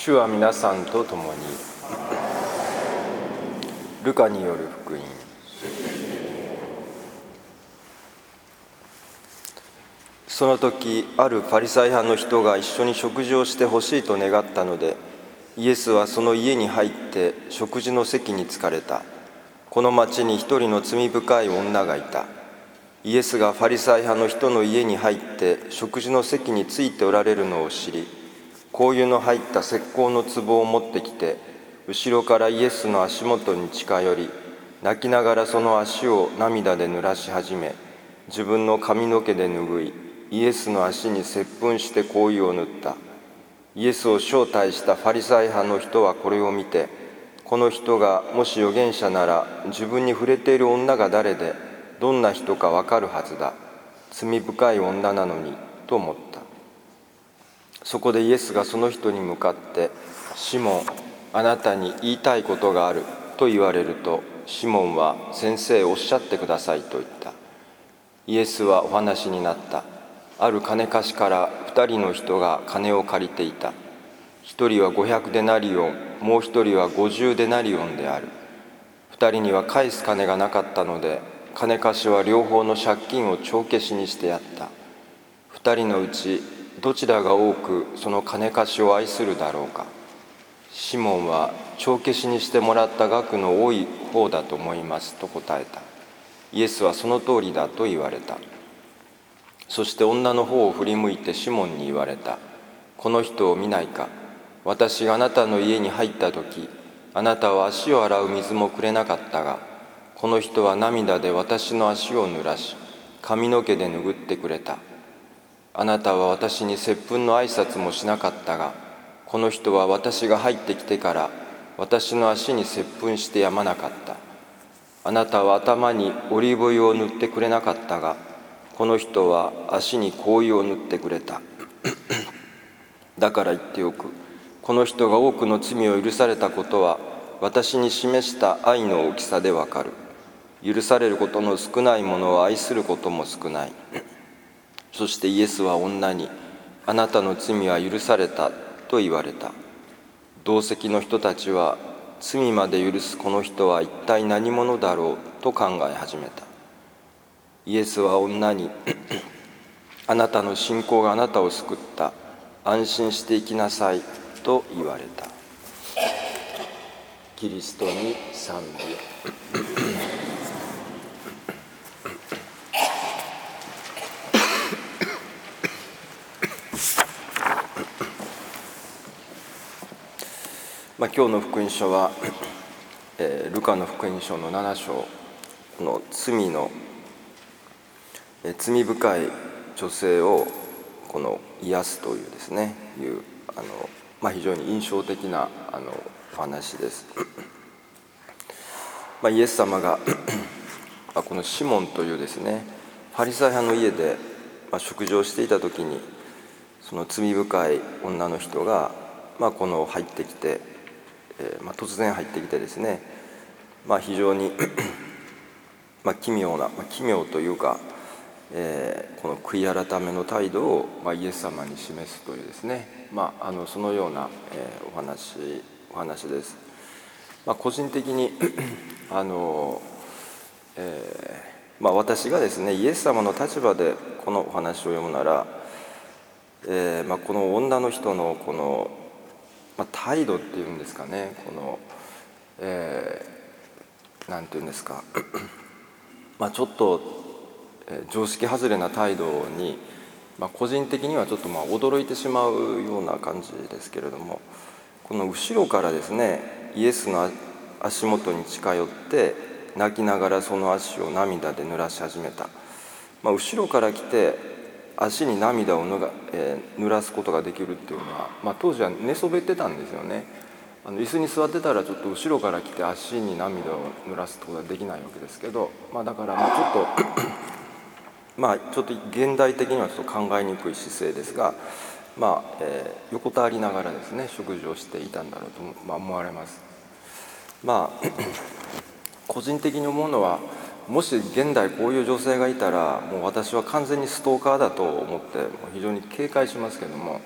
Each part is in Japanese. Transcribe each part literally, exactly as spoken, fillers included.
主は皆さんと共に。ルカによる福音。その時、あるパリサイ派の人が一緒に食事をしてほしいと願ったので、イエスはその家に入って食事の席に着かれた。この町に一人の罪深い女がいた。イエスがパリサイ派の人の家に入って食事の席についておられるのを知り、香油の入った石膏の壺を持ってきて、後ろからイエスの足元に近寄り、泣きながらその足を涙で濡らし始め、自分の髪の毛で拭い、イエスの足に接吻して香油を塗った。イエスを招待したファリサイ派の人はこれを見て、この人がもし預言者なら、自分に触れている女が誰で、どんな人かわかるはずだ。罪深い女なのに、と思った。そこでイエスがその人に向かって、シモン、あなたに言いたいことがある、と言われると、シモンは、先生おっしゃってくださいと言った。イエスはお話になった。ある金貸しから二人の人が金を借りていた。一人は五百デナリオン、もう一人は五十デナリオンである。二人には返す金がなかったので、金貸しは両方の借金を帳消しにしてやった。二人のうちどちらが多くその金貸しを愛するだろうか。シモンは帳消しにしてもらった額の多い方だと思いますと答えた。イエスはその通りだと言われた。そして女の方を振り向いてシモンに言われた。この人を見ないか。私があなたの家に入った時、あなたは足を洗う水もくれなかったが、この人は涙で私の足を濡らし、髪の毛で拭ってくれた。あなたは私に接吻の挨拶もしなかったが、この人は私が入ってきてから私の足に接吻してやまなかった。あなたは頭にオリーブ油を塗ってくれなかったが、この人は足に香油を塗ってくれた。だから言っておく。この人が多くの罪を許されたことは、私に示した愛の大きさでわかる。許されることの少ないものは愛することも少ない。そしてイエスは女に、あなたの罪は許されたと言われた。同席の人たちは、罪まで許すこの人は一体何者だろうと考え始めた。イエスは女に、あなたの信仰があなたを救った。安心して生きなさいと言われた。キリストに賛美。まあ、今日の福音書は、えー、ルカの福音書のなな章の罪の、えー、罪深い女性をこの癒すというですねいうあの、まあ、非常に印象的なあのお話です。まあ、イエス様がこのシモンというですねパリサイ派の家で、まあ、食事をしていた時に、その罪深い女の人が、まあ、この入ってきて、えーまあ、突然入ってきてですね、まあ、非常にまあ奇妙な、まあ、奇妙というか、えー、この悔い改めの態度を、まあ、イエス様に示すというですね、まあ、あのそのような、えー、お話お話です。まあ、個人的にあの、えーまあ、私がですねイエス様の立場でこのお話を読むなら、えーまあ、この女の人のこの、まあ、態度っていうんですかね、この、えー、なんていうんですかまあちょっと、えー、常識外れな態度に、まあ、個人的にはちょっとまあ驚いてしまうような感じですけれども、この後ろからですねイエスの足元に近寄って泣きながらその足を涙で濡らし始めた。まあ、後ろから来て足に涙をぬが、えー、濡らすことができるっていうのは、まあ、当時は寝そべってたんですよね。あの椅子に座ってたらちょっと後ろから来て足に涙を濡らすことはできないわけですけど、まあ、だからまあちょっとまあちょっと現代的にはちょっと考えにくい姿勢ですが、まあえー、横たわりながらですね食事をしていたんだろうと、まあ、思われます。まあ個人的に思うのは、もし現代こういう女性がいたらもう私は完全にストーカーだと思って非常に警戒しますけども、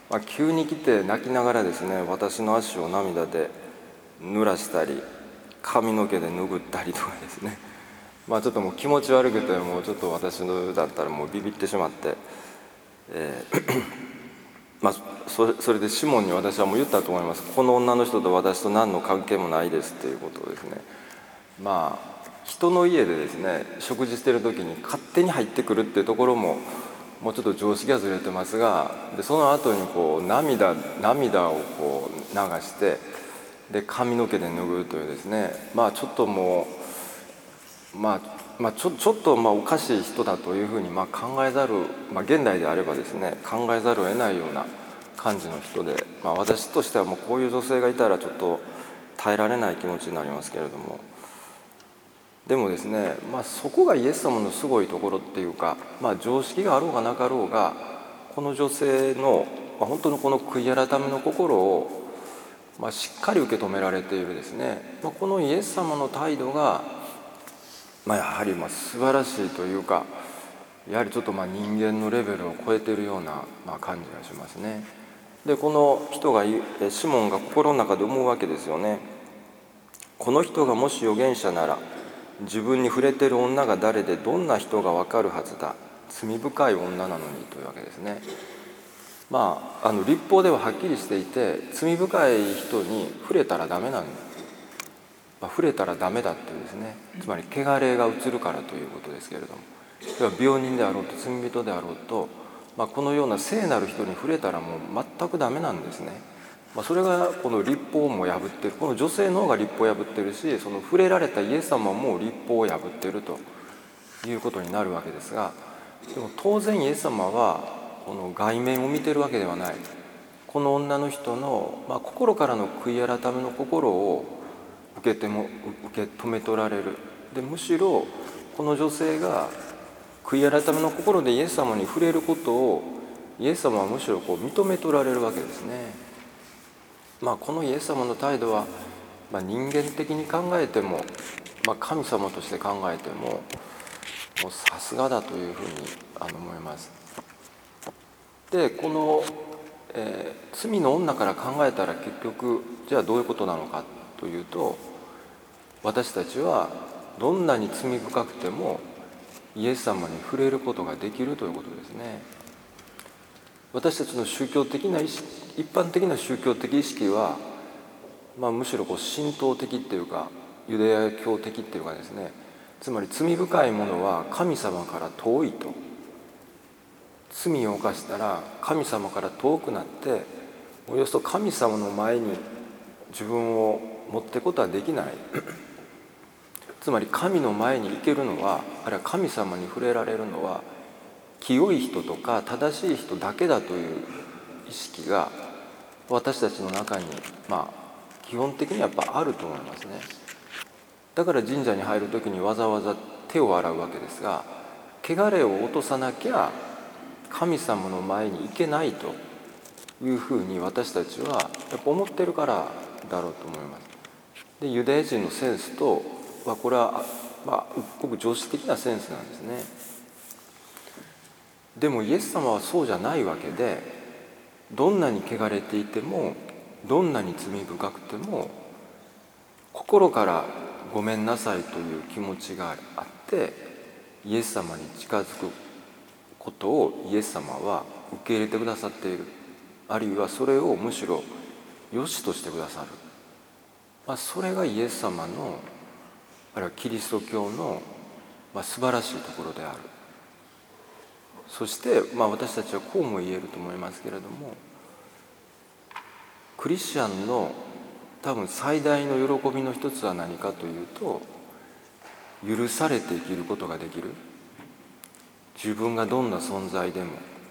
まあ、急に来て泣きながらですね、私の足を涙で濡らしたり髪の毛で拭ったりとかですね、まあちょっともう気持ち悪くて、もうちょっと私のだったらもうビビってしまって、えーまあ、それそれでシモンに私はもう言ったと思います。この女の人と私と何の関係もないですっていうことをですね。まあ人の家でですね食事してる時に勝手に入ってくるっていうところももうちょっと常識がずれてますが、でその後にこう涙涙をこう流してで髪の毛で拭うというですね、まあちょっともうまあまあ、ちょちょっとまあおかしい人だというふうにまあ考えざる、まあ、現代であればですね考えざるを得ないような感じの人で、まあ、私としてはもうこういう女性がいたらちょっと耐えられない気持ちになりますけれども、でもですね、まあ、そこがイエス様のすごいところっていうか、まあ、常識があろうがなかろうがこの女性の、まあ、本当のこの悔い改めの心を、まあ、しっかり受け止められているですね、まあ、このイエス様の態度がまあ、やはりまあ素晴らしいというか、やはりちょっとまあ人間のレベルを超えているようなまあ感じがしますね。でこの人がシモンが心の中で思うわけですよね。この人がもし預言者なら自分に触れている女が誰でどんな人がわかるはずだ、罪深い女なのにというわけですね。まああの律法でははっきりしていて罪深い人に触れたらダメなんです。まあ、触れたらダメだっていうですね、つまり汚れが移るからということですけれども、では病人であろうと罪人であろうと、まあ、このような聖なる人に触れたらもう全くダメなんですね。まあ、それがこの律法も破ってる、この女性の方が律法を破ってるし、その触れられたイエス様も律法を破ってるということになるわけですが、でも当然イエス様はこの外面を見てるわけではない。この女の人の、まあ、心からの悔い改めの心を受けても受け止め取られる。でむしろこの女性が悔い改めの心でイエス様に触れることをイエス様はむしろこう認め取られるわけですね。まあこのイエス様の態度は、まあ、人間的に考えても、まあ、神様として考えてももうさすがだというふうにあの思います。でこの、えー、罪の女から考えたら結局じゃあどういうことなのかというと、私たちはどんなに罪深くてもイエス様に触れることができるということですね。私たちの宗教的な意識、一般的な宗教的意識は、まあ、むしろこう神道的っていうかユダヤ教的っていうかですね、つまり罪深いものは神様から遠いと、罪を犯したら神様から遠くなっておよそ神様の前に自分を持っていくことはできないつまり神の前に行けるのは、あるいは神様に触れられるのは清い人とか正しい人だけだという意識が私たちの中にまあ基本的にやっぱあると思いますね。だから神社に入る時にわざわざ手を洗うわけですが、汚れを落とさなきゃ神様の前に行けないというふうに私たちはやっぱ思ってるからだろうと思います。でユダヤ人のセンスとはこれはまあごく常識的なセンスなんですね。でもイエス様はそうじゃないわけで、どんなに汚れていてもどんなに罪深くても心からごめんなさいという気持ちがあってイエス様に近づくことをイエス様は受け入れてくださっている、あるいはそれをむしろ良しとしてくださる、まあ、それがイエス様のあるいはキリスト教の、まあ、素晴らしいところである。そして、まあ、私たちはこうも言えると思いますけれども、クリスチャンの多分最大の喜びの一つは何かというと、許されて生きることができる。自分がどんな存在でも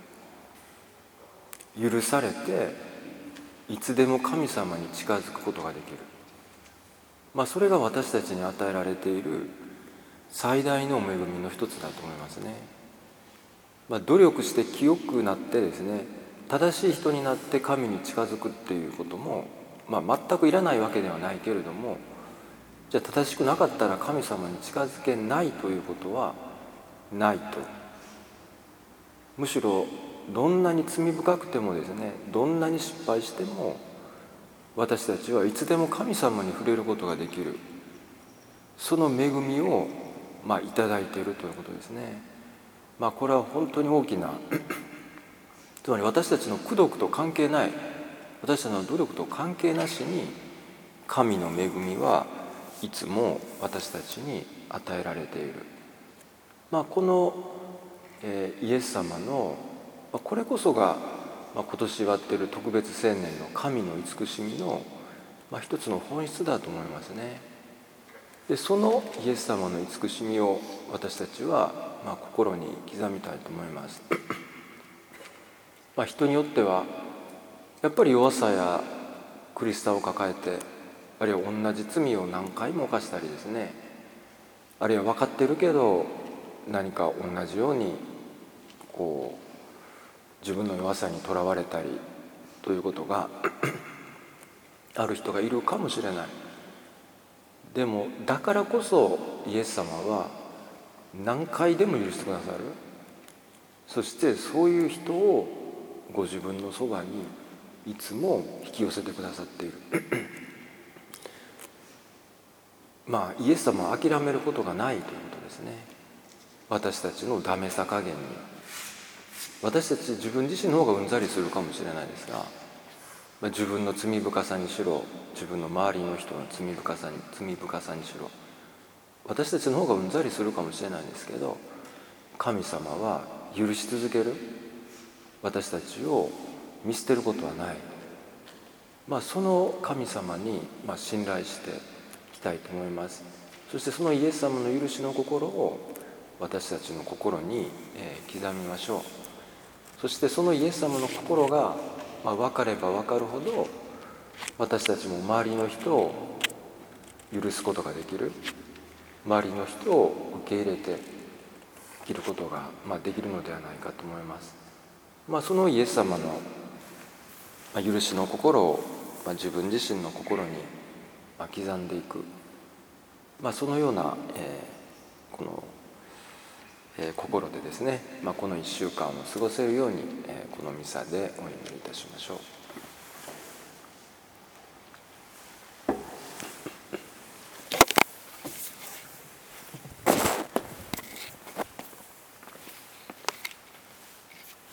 許されていつでも神様に近づくことができる、まあ、それが私たちに与えられている最大の恵みの一つだと思いますね。まあ、努力して清くなってですね、正しい人になって神に近づくっていうことも、まあ、全くいらないわけではないけれども、じゃあ正しくなかったら神様に近づけないということはないと。むしろどんなに罪深くてもですね、どんなに失敗しても、私たちはいつでも神様に触れることができる、その恵みをまあいただいているということですね。まあこれは本当に大きなつまり私たちの功徳と関係ない、私たちの努力と関係なしに神の恵みはいつも私たちに与えられている。まあこの、えー、イエス様のこれこそが、まあ、今年祝っている特別青年の神の慈しみの、まあ、一つの本質だと思いますね。でそのイエス様の慈しみを私たちは、まあ、心に刻みたいと思います。まあ人によってはやっぱり弱さや苦しさを抱えて、あるいは同じ罪を何回も犯したりですね、あるいは分かってるけど何か同じようにこう自分の弱さにとらわれたりということがある人がいるかもしれない。でもだからこそイエス様は何回でも許してくださる。そしてそういう人をご自分のそばにいつも引き寄せてくださっているまあイエス様は諦めることがないということですね。私たちのダメさ加減に、私たち自分自身の方がうんざりするかもしれないですが、まあ、自分の罪深さにしろ、自分の周りの人の罪深さに罪深さにしろ、私たちの方がうんざりするかもしれないんですけど、神様は許し続ける。私たちを見捨てることはない。まあその神様にまあ信頼していきたいと思います。そしてそのイエス様の許しの心を私たちの心に刻みましょう。そしてそのイエス様の心がまあ分かれば分かるほど、私たちも周りの人を許すことができる、周りの人を受け入れて生きることがまあできるのではないかと思います。まあそのイエス様の許しの心をまあ自分自身の心にまあ刻んでいく、まあそのような、えー、このえー、心でですね、まあ、このいっしゅうかんを過ごせるように、えー、このミサでお祈りいたしましょう。